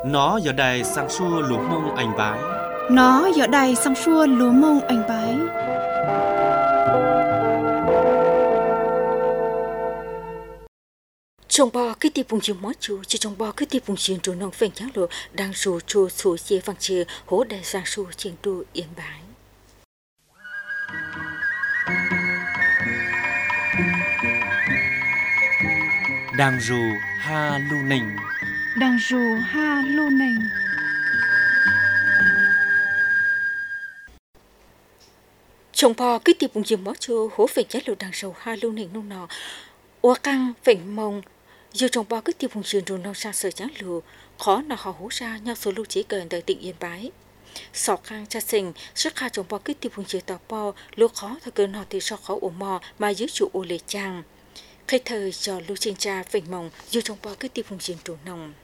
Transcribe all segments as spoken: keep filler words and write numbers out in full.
Nó giờ đài sang xua lúa mông anh bái. Nó giờ đài sang xua lúa mông anh bái. Trong bò cái tiệp bùng chiều mót chú, chỉ trong bò cái tiệp bùng chiều trốn nông phèn trắng lộ đang rù chua sủi chia vàng chia hố đại sang xua trên đu yên bái. Đang rù ha lu nình. Đang rù ha lu nình. Trong bò cái tiệp bùng chiều mót chú hố phèn trắng lộ đang rù ha lu nình nông nọ. Ủa căng phèn mông dù trong bò cái tiệp bùng chiều trốn nông sang sờ trắng lộ khó nào họ hố ra nhau số lưu chỉ gần tới tỉnh yên bái. Sọ khang cha sinh sức khá trong bò cái tiệp bùng chiều tàu bò lúc khó thật cơn họ thì so khó ổ mò mà dưới chủ ô lệ trang. Khi thời cho lưu trên cha phình mong dù trong bò cái tiệp hùng chiên trổ nồng.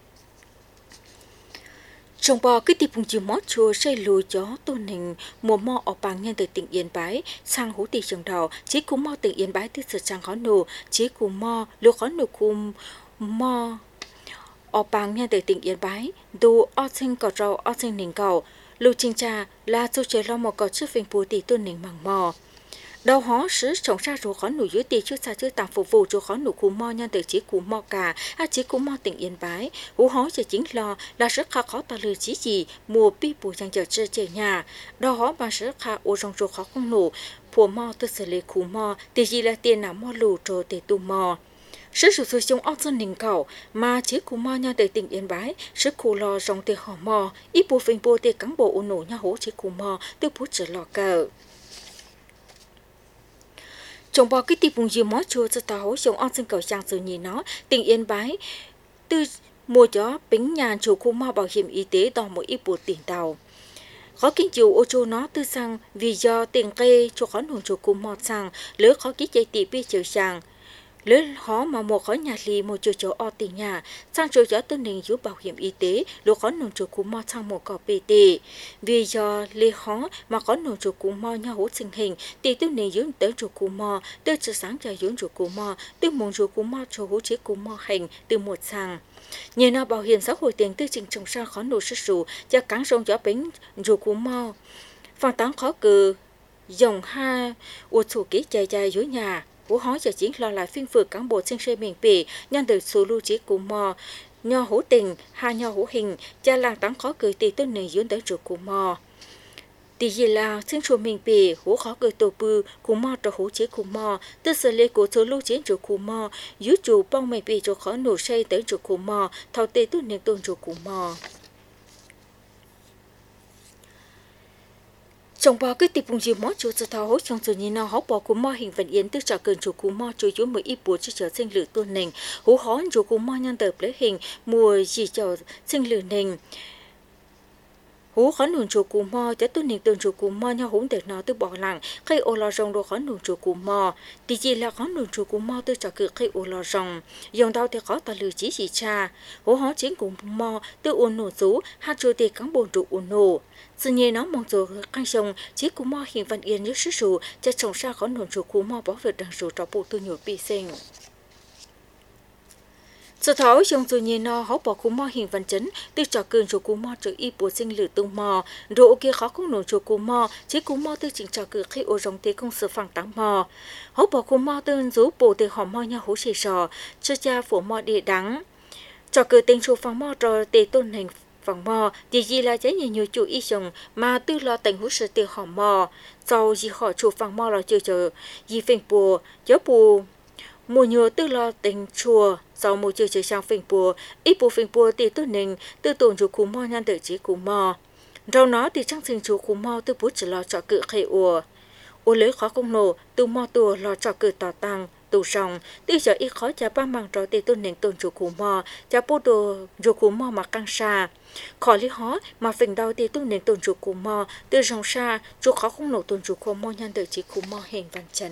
Trong bò cái tiệp hùng chiên mót chua xây lùi chó tôn hình mùa mò ở bằng nhân từ tỉnh Yên Bái sang hú tì trường đầu chỉ cú mò tỉnh Yên Bái từ sự trang khó nổ chỉ cú mò lưu khó nổ cú mò ở bằng nhân từ tỉnh Yên Bái dù ở sinh cỏ rau ở sinh nỉnh cầu lưu trên cha là số chế lo một cỏ trước phình bùa tỷ tôn nỉnh bằng mò. Đầu hó sứ trồng ra rồi khó nụ dưới tì trước xa trước tạm phục vụ cho khó nụ cú mò nhân từ chỉ cú mò cả hay chỉ cú mò tỉnh Yên Bái hú hó chỉ chính lo là rất khó khó ta lừa chỉ gì mùa pi bùa chẳng chờ chơi chơi nhà đầu hó mà rất khó ô trong rồi khó không nụ phùa mò từ xử lý cú mò thì gì là tiền nào mò lù rồi để tu mò sứ sử dụng trong ốc dân đình cầu mà chỉ cú mò nhân từ tỉnh Yên Bái sứ cú lo trong tiền họ mò ít bùa phình bùa tiền cán bộ ôn nổ nhà hố chỉ cú mò từ bút trở lò cờ. Trong bò cái tiệp bùng dừa mót chua cho tao trong ong sinh cầu trang sự nhìn nó tỉnh Yên Bái từ mua chó bính nhàn chủ khu mò bảo hiểm y tế đòi một ít bột tiền tàu khó kinh chịu ô chô nó tư sang vì do tiền kê cho khó nồng chủ khu mò sang lỡ khó ký chạy tỷ bi chiều sang lỡ khó mà một khó nhà lì một chỗ chỗ o tiền nhà sang chỗ chỗ tân đình giúp bảo hiểm y tế lỡ khó nồng chủ khu mò sang một cỏ pê tê vì do lê khó mà khó nồng chủ khu mò nhau hỗ sinh hình thì tân đình dưỡng tới chủ khu mò từ sự sáng cho dưỡng chủ khu mò từ một chủ khu mò cho hỗ chế khu mò hành từ một sang nhờ nào bảo hiểm xã hội tiền tư trình trồng sang khó nổ sức sụ cho cán sông cho bánh chủ khu mò phòng tán khó cử dòng ha uột thủ ký chạy chạy dưới nhà hú hói giờ chính lo lại phiên phược cán bộ sinh xây miền bỉ nhân từ số lưu trí của mò nho hữu tình hai nho hữu hình cha làng tán khó cười tì tôn này dưỡng tới chuột của mò tì gì là sinh chùa miền bỉ hú khó cười tổ bư của mò cho hữu trí của mò tư sở lệ của số lưu trí chuột của mò dưới chủ bông miền bỉ cho khó nổ xây tới chuột của mò thao tê tôn này tôn chuột của mò. Trong bò cái tiệp bùng dừa mót chú cho thao hốt trong sự nhìn nào hóc bò của mò hình vận yến từ trả cơn chủ của mò chú chú mới ít bùa cho trở sinh lửa tuôn nền hú hó chủ của mò nhân tập lấy hình mùa gì cho sinh lửa nền hú khó nụn chủ của mò cho tuôn nền tuôn chủ của mò nhau húng để nó từ bỏ lặng khi ô lò rồng đồ khó nụn chủ của mò thì chỉ là khó nụn chủ của mò từ trả cơn khi ô lò rồng dòng đau thì khó ta lừa chỉ chỉ cha hú hó chính của mò từ ôn nổ rú hát chủ thì cán bộ trụ ôn nổ sự nhiên nó mong rồi căng sông chỉ cú mò hình văn yên như sức sù cho trồng ra khó nổn chủ cú mò bảo vệ đằng sù cho bộ tu nhồi bị sinh sự tháo trong sự nhiên nó hóc bỏ cú mò hình văn chấn từ trò cường chủ cú mò trở y bộ sinh lử tung mò độ kia khó không nổn chủ cú mò chỉ cú mò từ chỉnh trò cử khi ô rồng tế công sự phẳng táng mò hóc bỏ cú mò từ rú bộ từ họ mò nhau hố xì sò cho cha phủ mò địa đắng trò cử tình chủ phẳng mò rồi tế tôn hình phòng mò thì gì là trái nhiều nhiều chủ ý chồng mà tư lo tình hút sự tiêu họ mò sau gì họ chủ phòng mò là chưa chờ gì phình bùa chớ bù mùa nhiều tư lo tình chùa sau mùa chưa chờ sang phình bùa ít bùa phình bùa thì tôi nên tư tồn chủ cú mò nhân tự chỉ cú mò rau nó thì trang sinh chủ cú mò tư bút chỉ lo chọn cự khệ ùa ùa lấy khó không nổ từ mò tua lo chọn cự tỏ tăng tù sòng tư giờ ít khó chả ba mảng trò thì tôi nên tồn chủ cú mò chả bút đồ chủ cú mò mà căng xa khó lý hó mà phình đau thì tôi nên tồn chủ cú mò từ dòng xa chủ khó không nổ tồn chủ cú mò nhân tự chỉ cú mò hình văn chấn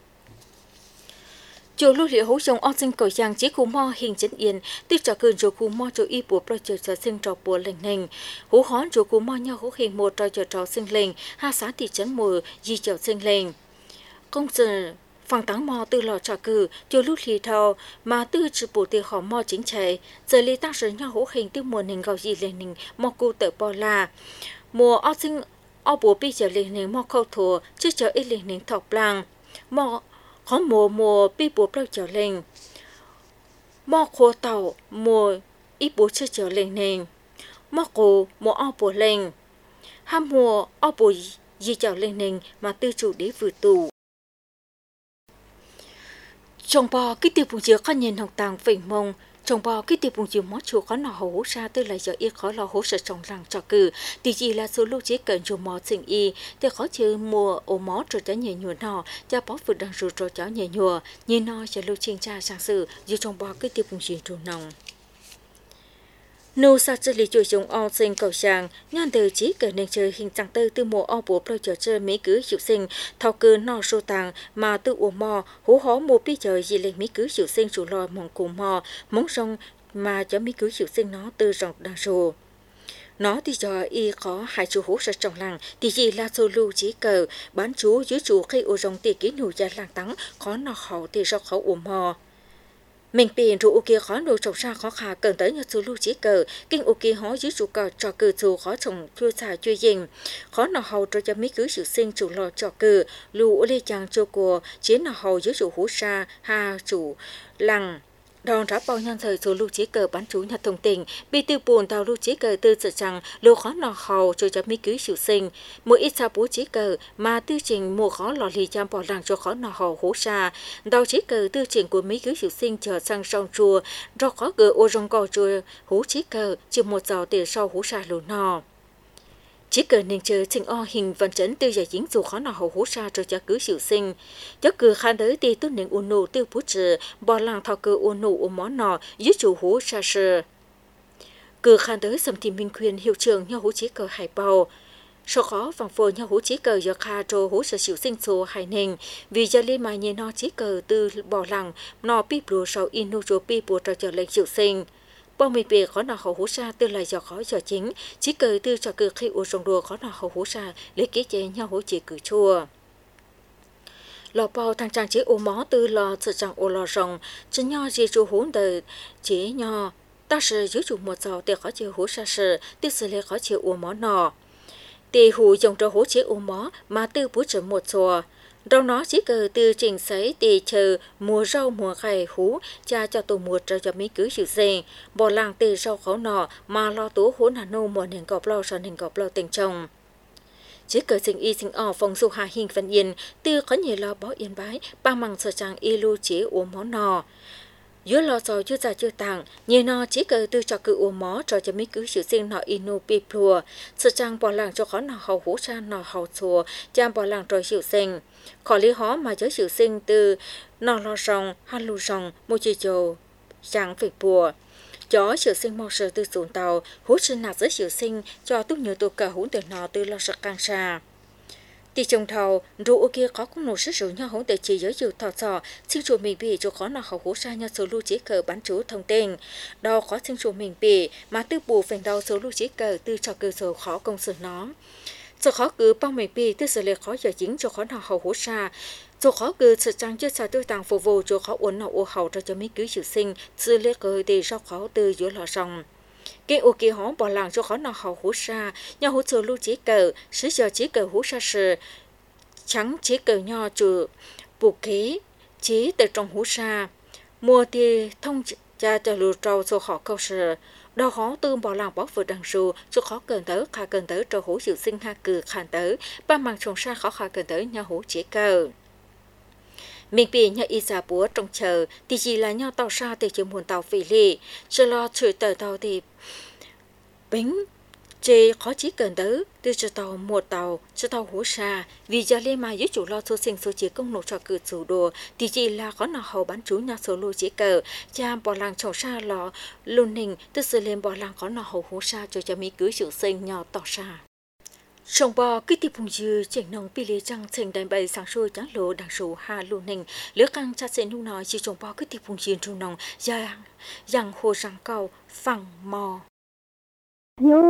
chủ lưu liệu hỗ trong ong sinh cầu giang chỉ cú mò hình chấn yên tư trả cơn chủ cú mò chủ y bùa pro chờ sinh trò bùa lệnh nành hú hó chủ cú mò nhau hú hình một trò chờ trò sinh lệnh hai xã thị trấn mùa di chào sinh lệnh công sự phẳng táng mò từ lò trò cử cho lúc lì thầu mà từ chữ bộ tiền họ mò chính chạy giờ lý tăng sự nhau hỗ hình từ mùa hình gạo gì lên hình mò cụ tự bỏ là mùa ở sinh ở bộ bị giờ lên hình mò khâu thua chứ chờ ít lên hình thọc làng mò khó mùa mùa bị bộ bao giờ lên mò khô tàu mùa ít bộ chưa chờ lên hình mò cụ mùa ở bộ lên ham mùa ở bộ gì chờ lên hình mà từ chủ để vừa tù trong bò cái tiêu bùng dừa có nhìn học tàng vịnh mông trong bò cái tiêu bùng dừa mót chùa có nọ hổ ra từ lại giờ y khó lo hổ sợ trong làng trò cử thì gì là số lưu chế cần chùa mò sinh y thì khó chơi mua ổ mót rồi cho nhẹ nhùa nọ cho bó vượt đằng rồi rồi cho nhẹ nhùa như nọ sẽ lưu chiên tra sang sự như trong bò cái tiêu bùng dừa trù nòng nô sa chơi lý chuột dùng ao sinh cầu sàng nhàn từ chỉ cần nên chơi hình dạng tư từ mùa ao bùa pro chơi mấy cứ chịu sinh thao cơ nọ sô tàng mà từ uổng mò hú hó mua pi chơi gì lên mấy cứ chịu sinh chủ lòi mong cùng mò mong rong mà cho mấy cứ chịu sinh nó từ rộng đằng sô nó thì cho y có hai chú hú sợ trong làng thì gì là sô lưu chỉ cờ bán chú dưới chú khi ô rong tiền ký nụ gia làng tắng khó nọ hậu thì do khó uổng mò mình tiền rượu kia khó nổi trồng ra khó khả cần tới nhật số lưu chỉ cờ kinh ô kia hóa dưới trụ cờ trò cờ dù khó trồng chưa xài chưa dình khó nào hầu cho cho mấy cứ sự sinh chủ lò trò cờ lưu ô lê chàng cho của chế nào hầu dưới trụ hú sa ha chủ lăng đòn trả bao nhân thời số lưu chế cờ bán chú nhật thông tình bị tiêu buồn tàu lưu chế cờ tư sợ rằng lưu khó nọ hầu cho cho mấy cứ sự sinh mỗi ít sao bố chế cờ mà tư trình mua khó lò lì chăm bỏ làng cho khó nọ hầu hú sa đào chế cờ tư trình của mấy cứ sự sinh chờ sang sông chùa do khó cờ ô rong cò chùa hú chế cờ chỉ một giờ từ sau hú sa lù nọ chỉ cần nên chờ trình o hình vận chấn tiêu giải dính dù khó nào hậu hú sa cho cho cứ sự sinh cho cứ khăn tới thì tôi nên uốn nụ tiêu bút trừ bỏ làng thọ cứ uốn nụ uốn món nọ dưới chủ hú sa sơ cứ khăn tới sầm thì minh khuyên hiệu trưởng nhau hú chỉ cờ hải bào số khó vòng phơi nhau hú chỉ cờ giờ kha trô hú sa sự sinh số hải nền vì giờ lên mà nhìn nó chỉ cờ từ bỏ làng nọ pi bùa sau inu cho pi bùa cho trở lên sự sinh bao mình về khó nào hậu hú sa từ lại giờ khó giờ chính chỉ cờ từ cho cờ khi uống rong đùa khó nào hậu hú sa lấy kế chế nhau hú chỉ cử chua lò bao thằng trang chế ô mó từ lò sự trang ô lò rong chỉ nhau chỉ chú hú đời chế nhau ta sẽ giữ chủ một giờ để khó chịu hú sa sự từ sự lấy khó chịu ô mó nọ thì hú dùng cho hú chế ô mó mà từ bút chấm một xòa rau nó chỉ cờ từ trình sấy để chờ mùa rau mùa gầy hú cha cho tổ mùa cho cho mấy cứ sự gì bỏ làng từ rau khó nọ mà lo tố hú hà nô mùa hình cọp lo sần hình cọp lo tình chồng chỉ cờ sinh y sinh o phòng du hà hình phân yên từ có nhiều lo bỏ yên bái ba mằng sợ chàng y lưu chế uống món nọ dưới lò sò chưa già chưa tàng nhiều nọ chỉ cờ từ cho cự uống mó cho cho mấy cứ sự sinh nọ inu pi plua sợ chàng bỏ làng cho khó nọ hầu hú sa nọ hầu chùa chàng bỏ làng rồi sự sinh khó lý hóa mà cho sự sinh từ nọ lo rong han lu rong một chi chầu chàng phải bùa cho sự sinh mò sợ từ xuống tàu hú sinh nạp với sự sinh cho tốt nhiều tổ cả hú từ nọ từ lo sợ càng xa thì trong thầu rượu kia có cũng nổ sức rượu nhau hỗn để chỉ giới dự thọ sò sinh chủ mình bị cho khó nào hậu hú sa nhau số lưu chế cờ bán chú thông tin đo khó sinh chủ mình bị mà tư bù phèn đo số lưu chế cờ từ cho cơ số khó công sự nó số khó cứ bao mình bị từ sự lệ khó giờ chính cho khó nào hậu hú sa số khó cứ sự trang chưa sao tư tàng phục vụ cho khó uốn nào ô hậu cho cho mấy cứ sự sinh sự lệ cờ để do khó từ giữa lò rong cái ô kia họ bỏ làng cho khó nào hậu hú sa nhau hú số lưu chế cờ sử giờ chế cờ hú sa sự trắng chế cờ nho chủ bù kế chế từ trong hú sa mua thì thông cha cho lù trâu số họ câu sự đau khó tương bỏ làng bỏ vừa đằng sù số khó cần tới khả cần tới cho hú sự sinh ha cử khàn tới ba màng trồng sa khó khả cần tới nhau hú chế cờ mình bị nhà y giả búa trong chờ thì chỉ là nhau tàu xa từ chiều muôn tàu phỉ lì chờ lo chửi tờ tàu thì bính chê khó chỉ cần tới từ cho tàu một tàu cho tàu hú xa vì giờ lên mà với chủ lo số sinh số chỉ công nổ cho cử chủ đồ thì chỉ là có nào hầu bán chú nhà số lô chế cờ cha bỏ làng trồng xa lò luôn hình từ sự lên bỏ làng có nào hầu hú xa cho cha mỹ cứ chủ sinh nhau tàu xa trong bò cái tiệp hùng dư chỉnh nông pi lê trăng thành đàn bày sáng sôi trắng lỗ đằng sổ hà luôn hình lứa căng cha sẽ nu nói chỉ trong bò cái tiệp hùng dư trong nông giang giang hồ răng cầu phẳng mò yo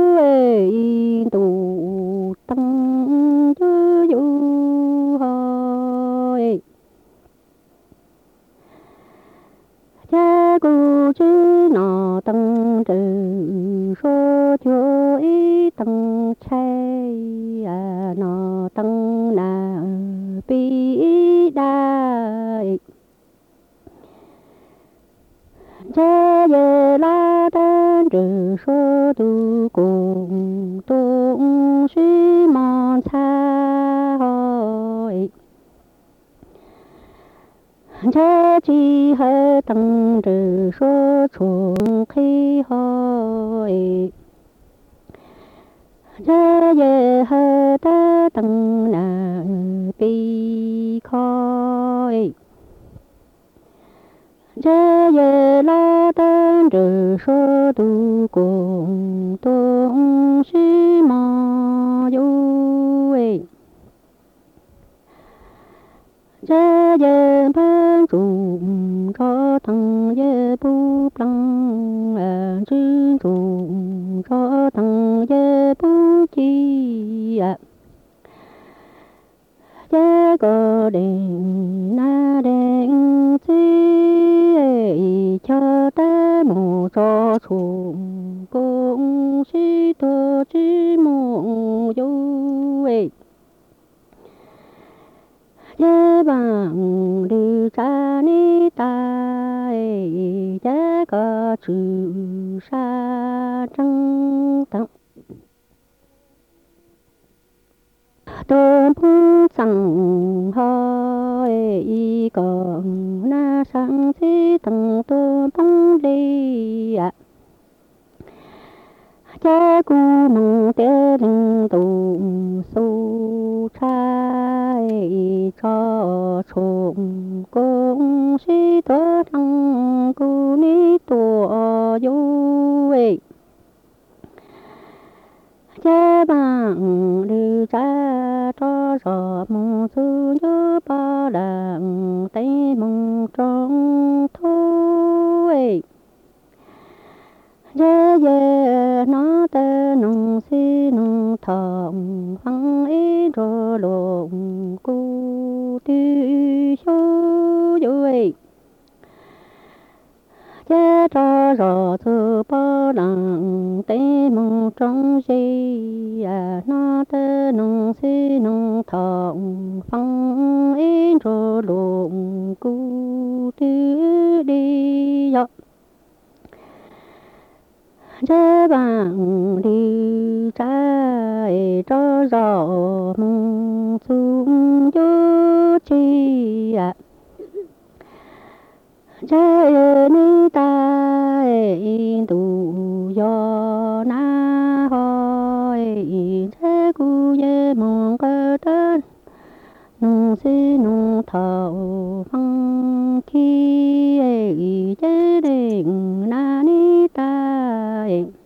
e tu tăng yo ha số tu cùng tung suy mòn xa hội cha chi hơi tăng trừ số chuồng khi hội cha ye hơi ta tăng na bi khói cha ye la tăng trừ số tu cùng tung suy mòn vui cha ye ban trùng cho thằng ye bu lăng à chứ trùng cho thằng ye bu chi à cha có đèn na đèn chi cho ta mù cho trùng cũng si tô chi mù vui cha bằng đi cha ni ta cha có chữ sa trăng tặng tôn phú chẳng hỏi còn na sang si tầng tôn phong đi ạ cha cu mong tế linh tù su trai cho trùng công si tớ thăng cu ni tùa vui cha bằng đi cha cho rõ mong sư nhớ ba đằng tay mong trong thôi cha ye nó tơ nong si nong thòng phăng ý rô lồng cu tư số vui cha cho rõ sư ba đằng tay mong trong gì à nó tơ nong si nong thòng phăng ý rô lồng cu tư đi dọc cha bằng đi cha cho rõ mong xuống vô chi ạ cha ni ta tu do na hỏi cha cu ye mong cơ tên nung si nung thầu phăng khi cha đình na ni ta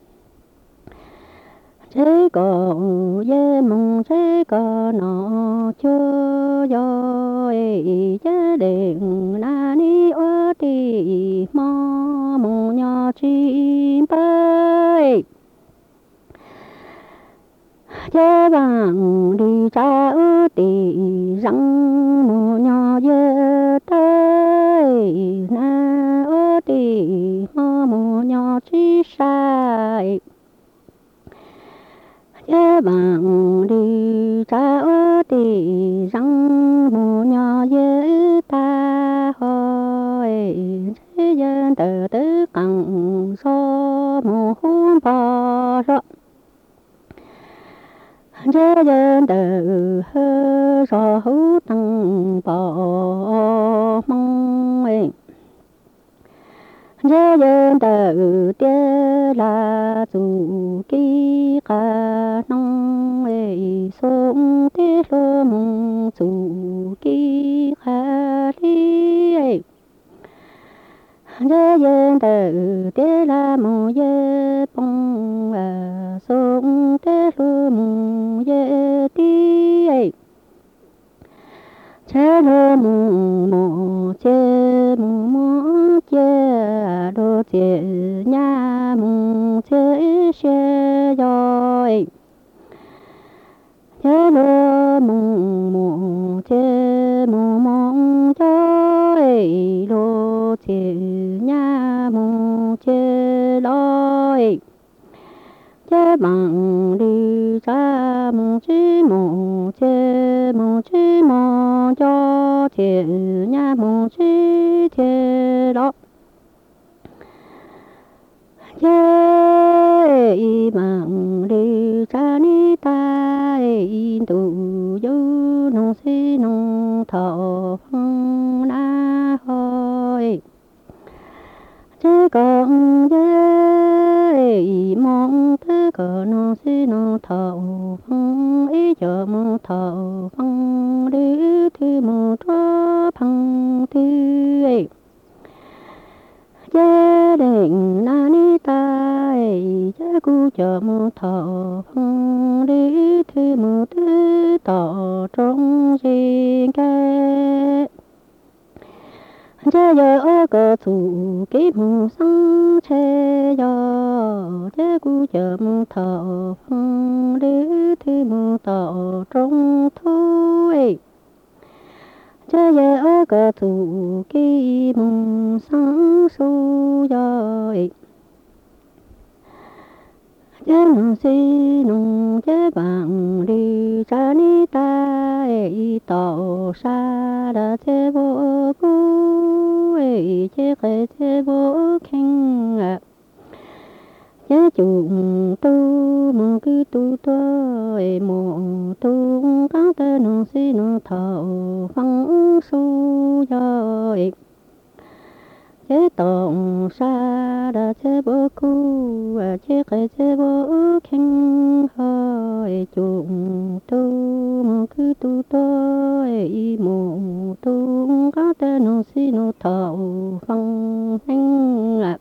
chế có ye mong chế có nó cho yo chế đình na ni ô ti mò mong nhỏ chim bay chế bằng đi cha ư ti răng mò nhỏ ye tới na ô ti mò mò nhỏ chi sai cha bằng đi cha ơ thì răng mù nhỏ dễ ta hỏi thế dân từ từ cẳng so mù hôn bò rõ thế dân từ hơ so hú tăng bò mong ấy thế dân từ tía là dù kí cả nông ấy sống tía lô mong dù kí cả đi ấy thế dân từ tía là mong ye bông à sống tía lô mong ye đi ấy chế lô mong mong chế mong mong chế đô chế nhà mong chế xe rồi chế lô mong mong chế mong mong rồi lô chế nhà mong chế rồi chế bằng đi cha mong chế mong chế mong chế mong cho chế nhà mong chế chế đó chế mang đi cha ni ta tu yo nong si nong thọ phong na hoi chế con dễ mong thế cờ nong si nong thọ phong ý chờ mong thọ phong đi thi mong cho phong thi gia đình na ni ta gia cu chờ mong thọ phong đi thi mong tư tỏ trong riêng cái chế giờ có thủ kỹ mù sang chế giờ chế cu chờ mù thọ phong đi thi mù tỏ trong thôi chế giờ có thủ kỹ mù sang su giờ chế nong si nong chế bằng đi cha ni ta tỏ sa đã chế vô cu chế cái chế vô khen à chế chung tu mong cứ tu tôi mong tu các tên nong si nong thọ phong su rồi chế tổng sa đã chế vô cu chế cái chế vô khen hơi chung tu mong cứ tu tôi mong tu các tên nong si nong thọ phong thanh à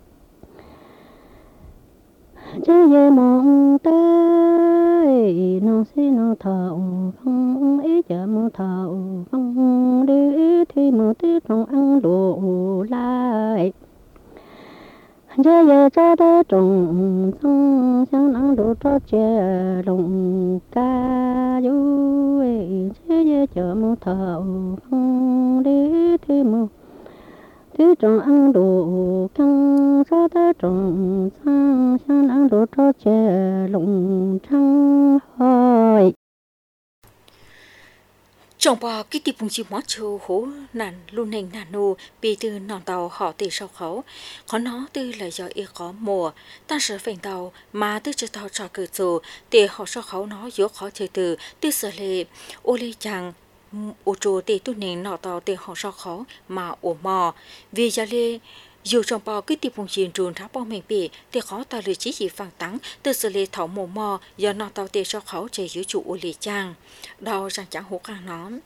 chế về mong tới nong si nong thọ phong ý chờ mong thọ phong đi thì mong tí trong ăn đồ lại chế về cha đã trồng xong sáng ăn đồ cho chè đồng ca du chế về chờ mong thọ phong đi thì mong tí trong ăn đồ căng cha đã trồng xong sáng ăn đồ cho chè đồng trăng hỏi trong bò cái tiệp phùng chim mót châu hố nàn luôn hình nàn nô bị từ nòng tàu họ từ sau khẩu có nó từ là do y có mùa ta sẽ phèn tàu mà từ cho tàu trò cử dù để họ sau khẩu nó yếu khó chơi từ từ sở lệ ô lê chàng ô trô để tu nền nọ tàu để họ sau khẩu mà ổ mò vì gia lê dù trong bò cái tiệp phùng chim trùn tháp bò mình bị để khó ta lựa chỉ gì phẳng tắng từ sở lệ thảo mồ mò do nọ tàu để sau khẩu chơi dưới trụ ô lê chàng đau rằng chẳng hố càng nón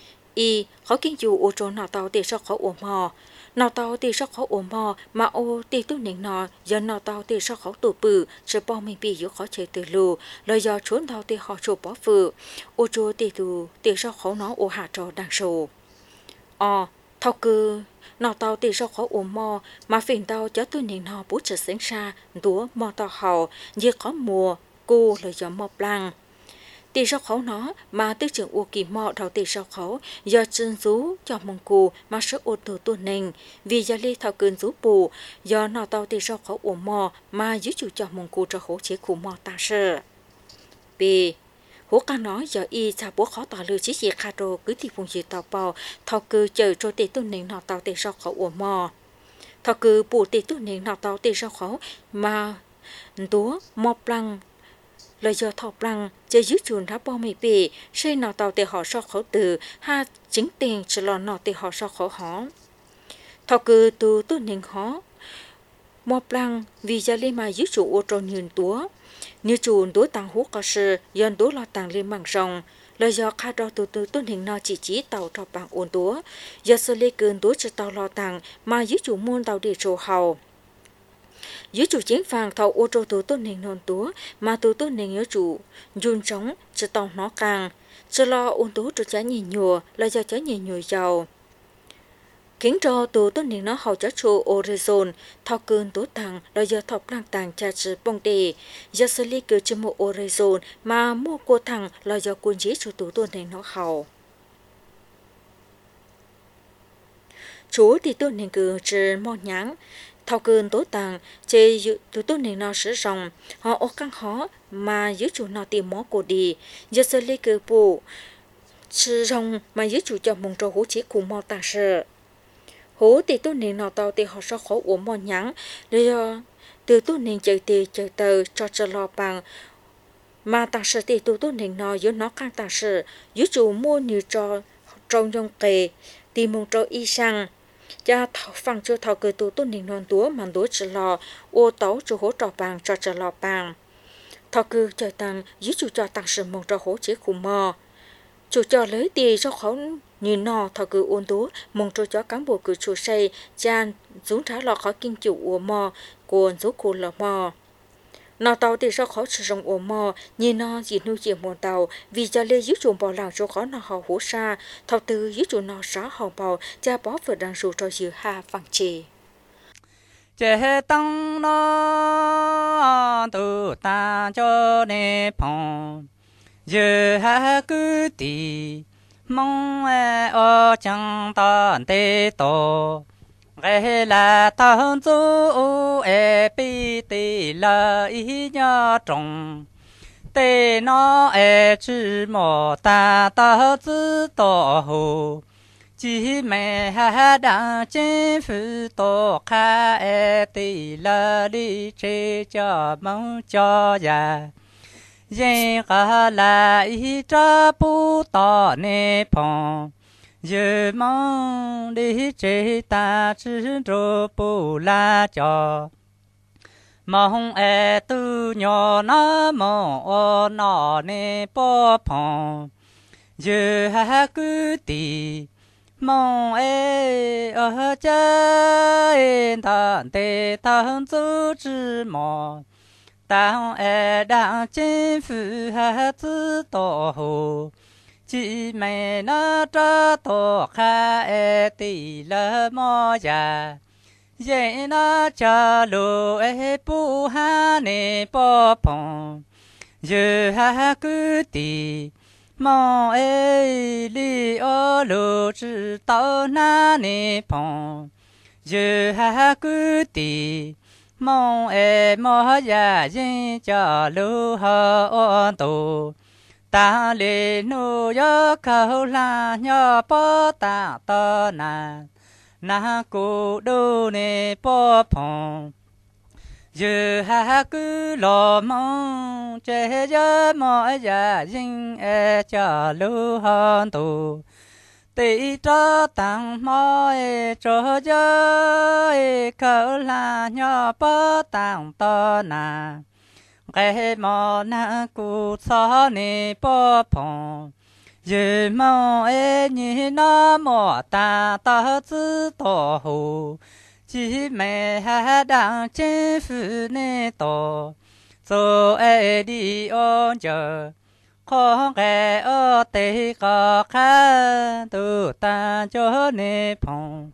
y khó kinh dù ô trốn nọ tàu để sau khó ổ mò nọ tàu để sau khó ổ mò mà ô để tu nền nọ do nọ tàu để sau khó tủ bự sẽ bò mình bị yếu khó chơi từ lù lời do trốn tàu để họ chụp bó phự ô trốn để tu để sau khó nó ô hạ trò đang sầu ờ thao cư nọ tàu để sau khó ổ mò mà phiền tàu cho tu nền nọ bút trở sinh xa túa mò tàu hậu như có mùa cô lời do mò blanc tỷ sau khẩu nó mà tư trưởng u kỳ mọ đầu tỷ sau khẩu do chân rú cho mông cù mà sức ô tô tuần nền vì gia ly thảo cơn rú bù do nọ tàu tỷ sau khẩu ổ mò mà giữ chủ cho mông cù cho hỗ chế khu mò ta sợ b hố ca nói do y cha bố khó tỏ lưu chỉ gì khá đồ cứ thì vùng gì tàu bò thảo cư chờ cho tỷ tuần nền nọ tàu tỷ sau khẩu ổ mò thảo cư bù tỷ tuần nền nọ tàu tỷ sau khẩu mà túa mò plăng lời do thọ plăng chơi giữ chuồn tháp bom mì bì xây nọ tàu để họ so khẩu từ ha chính tiền chỉ lo nọ để họ so khẩu họ thọ cứ từ tu nền họ mò plăng vì gia lên mà giữ chủ ô tô nhường túa như chuồn túa tăng hút có sự dân túa lo tăng lên bằng rồng lời do khai đo từ từ tu nền nọ chỉ chỉ tàu thọ bằng ôn túa do sơ lê cơn túa chỉ tàu lo tăng mà giữ chủ môn tàu để trổ hầu dưới chủ chiến phàng thầu ô tô từ tôn nền non túa mà từ tôn nền nhớ chủ dùn trống cho tàu nó càng cho lo ôn tú cho trái nhì nhùa là do trái nhì nhùa giàu kiến trò từ tôn nền nó hầu cho chủ orezon thao cơn tú tàng là do thọ lang tàng cha chữ bông đề do xử lý cứ cho một orezon mà mua cô thằng là do quân dí chủ từ tôn nền nó hầu chú thì tôn nền cứ chữ mò nháng thao cơn tố tàng chế từ tôn nền nó sử dụng họ ô căng khó mà giữ chủ nó tìm mó cổ đi giờ xử lý cơ bộ sử dụng mà giữ chủ cho mong cho hỗ chỉ cùng mò tàng sự hỗ thì tôn nền nó tao thì họ sẽ khó uống mò nhắn để từ tu nên chơi tì chơi tờ cho cho lo bằng mà ta sẽ tì tu tu nên nó yếu nó càng ta sẽ yếu chủ mua như cho trong dòng kề tìm mong cho y sang cha thọ phẳng cho thọ cơ tu tu nên non túa mà đối cho lo ô tấu cho hỗ trợ bằng cho cho lo bằng thọ cơ chơi tăng yếu chủ cho tăng sự mong cho hỗ chế khủng mò chủ cho lấy tì cho khó như nọ thọ cơ ôn tú mong cho cho cán bộ cử chủ xây chan dũng trả lọ khó kinh chủ ủa mò cuốn rú cuốn lọ mò nọ tàu thì sao khó sử dụng ủa mò như nọ chỉ nuôi chiếc mòn tàu vì cho lê giúp chuồng bò làng cho khó nọ họ hú xa thọ từ giúp chuồng nọ xá họ bò cha bó vừa đang rụ cho dự hà phẳng trì chế tăng nó tu ta cho nè phong dự hà cứ tì mong e ở chẳng tàn tê tổ cái là thằng chú e bi tê là ý nhớ trong tê nó e chỉ mò ta ta chỉ tổ hồ chỉ mẹ ha đang trên phủ tổ kha e tê là đi chơi cho mong cho ya yên cả là ý cha bu ta nè phong giờ mong đi chơi ta chỉ rồi bù la cho mong e tu nhỏ nó mong nó nè bỏ phong giờ ha cứ tì mong e ở chơi ta để thằng chú chỉ mong tao e đang trên phủ ha chỉ tổ hồ chỉ mẹ nó cho tổ kha e tì lơ mò ya dễ nó cho lù e bu ha nè bỏ phong giờ ha cứ tì mong e li ô lù chỉ tao na nè phong giờ ha cứ tì mong e mò ya dễ cho lù hơ ôn tù ta lê nu yo khâu la nhо po ta to na na ku du ne po phong giờ ha cứ lo mong che yo mo ya jing e cho lu hon tu ti cho tang mo e cho yo e khâu la nho po tang to na cái mò na cụ sao nè bỏ phong giờ mong e như nó mò ta ta chỉ tổ hồ chỉ mẹ ha đang trên phủ nè tổ rồi e đi ôn chờ khó cái ở tây có khá tu ta cho nè phong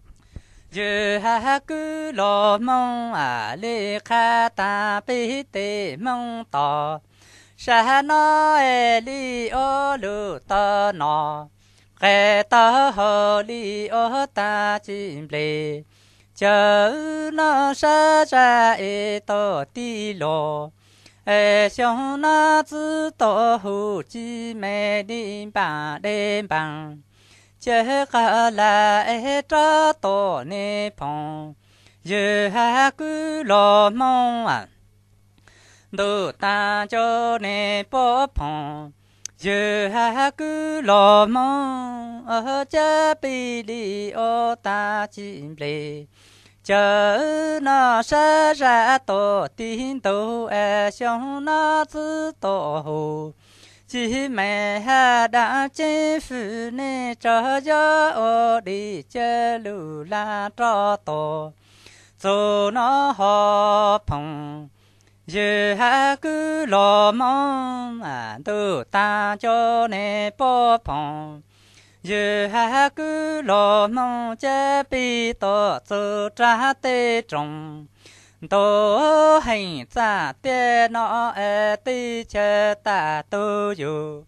giờ ha cứ lo mong à lê kha ta bi tê mong tò sa nó e li ô lu ta nọ cái ta hồ li ô ta chim lê chờ nó sa ra e to ti lo e xong nó chỉ to hồ chi mẹ đi bằng đi bằng chế cả là e cho tổ nè phong giờ ha cứ lo mong à đồ ta cho nè bỏ phong giờ ha cứ lo mong ở chế bi li ô ta chim lê chờ nó sẽ ra tổ tin tổ e xong nó chỉ tổ hồ chỉ mẹ ha đã trên phủ nè cho gió ô đi chơi lù la cho tổ rồi nó họ phong giờ ha cứ lo mong à tu ta cho nè bỏ phong giờ ha cứ lo mong chế bi tổ tự trả tê trong tổ hành giả tê nó e tê chê ta tu yu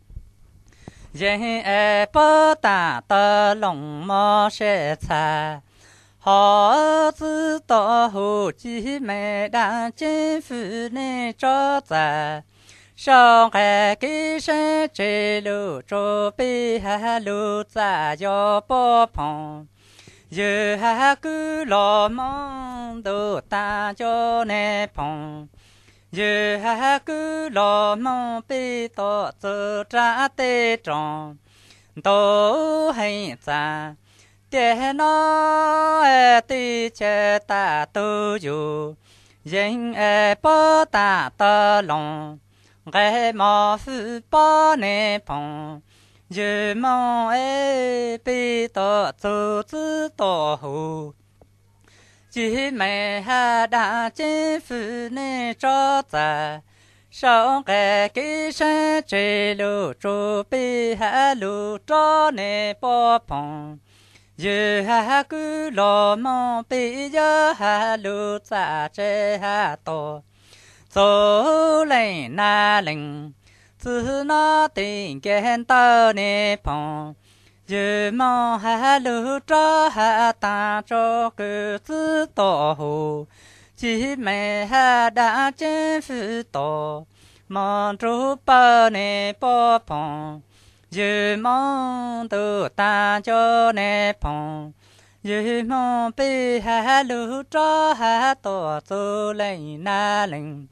dễ e bó ta tơ lòng mò sẽ xa họ tự tổ hồ chí mẹ đang trên phủ nê cho giả sau cái ký sẽ chế lù trô bi ha lù giả do bó phong giờ ha cứ lo mong đồ ta cho nè phong giờ ha cứ lo mong bị to giờ trả tê tròn tổ hay cha để nó tê che ta tu dù dân e bó ta tơ lòng ghé mò phu bó nè phong giờ mong e bị to zu zu to hu chỉ mẹ ha đã chế phu nè cho ta sao cái cái sẽ chế lu chu bị ha lu cho nè bó phong giờ ha cứ lo mong bị giờ ha lu cha chế ha to số lên na lên từ nó tình kiến tơ nè phong giờ mong ha lu cho ha ta cho cứ tự to hồ chỉ mẹ ha đã chế phu to mong chú bơ nè bó phong giờ mong tu ta cho nè phong giờ mong bị ha lu cho ha to số lên na lên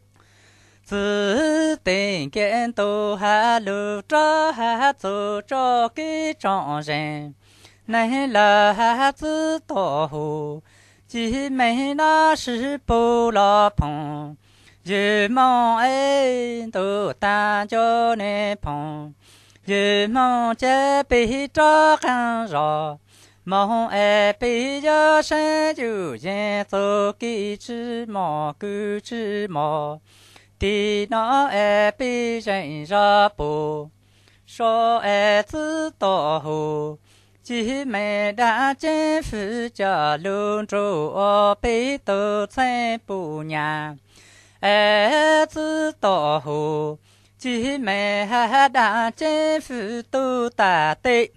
tự tình kiến tu ha lu cho ha tu cho cái trọn rèn này là ha tự to hồ chỉ mấy nó是不老phong giờ mong ấy tu ta cho nè phong giờ mong chế bị cho khăn rõ mong ấy bị cho sinh chủ nhân tu kỹ chữ mò cứ chữ mò thì nó e bị rèn ra bù số e tự to hồ chỉ mẹ đã chế phu cho luôn trụ ở bị tự xây bù nhà e tự to hồ chỉ mẹ đã chế phu tu ta tị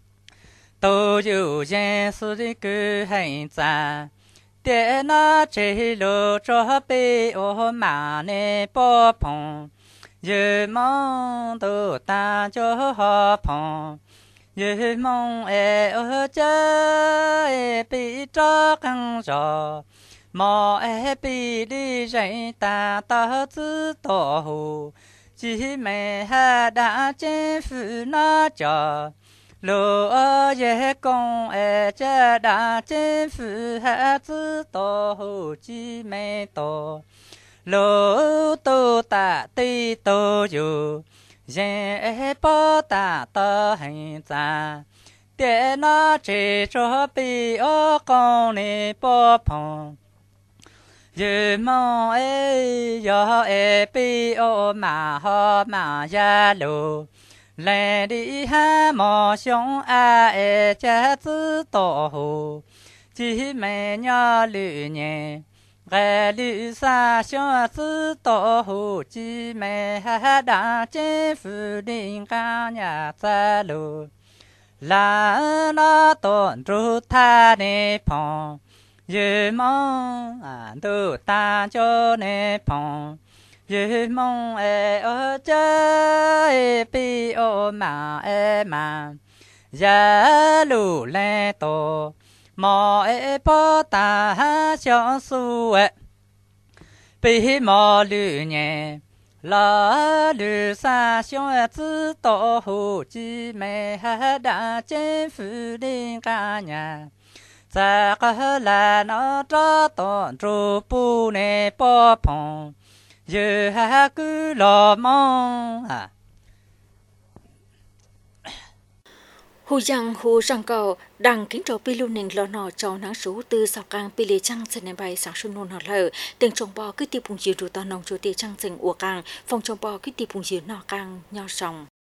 tu dù dân sự cứ hành giả để nó chế lô cho bị ô mà nè bó phong giờ mong tu ta cho họ phong giờ mong e ở chơi bị cho căng gió mò e bị đi dạy ta ta tự tổ hồ chỉ mẹ ha đã chế phu nó cho lô ở dễ con e cha đã chế phu ha tự tổ hồ chỉ mẹ tổ lô tu ta ti tu dù dễ bó ta tơ hành giả để nó chỉ cho bị ở con nè bó phong giờ mong ấy giờ ấy bị ở mà họ mà gia lù lại đi ha mò xong à ấy cha tự tổ hồ chỉ mẹ nhỏ lự nhẹ ghé lự xa cho tự tổ hồ chỉ mẹ ha đã chế phu định ca nhà cha lù là nó tổn trụ tha nè phong giờ mong à tu ta cho nè phong giờ mong e ở chơi bị ô mà e mà giá lù lê tổ mò e bó ta ha cho su e bị mò lù nhẹ là lù sa xiong e tự tổ hồ chỉ mẹ ha đã chế phu định ca nhà za ka la nó cho tổn trụ bu nè bó phong giờ ha cứ lo mong à Hu yang hu răng cầu đằng kính trò pi lưu nình lo nọ cho nắng số từ sọc càng pi lê trăng trên nền bay sáng xuân nôn nọ lờ tiếng trồng bò cứ tiệp bùng chiều trụ tao nòng chỗ tiệp trăng rừng ủa càng phòng trồng bò cứ tiệp bùng chiều nọ càng nho sòng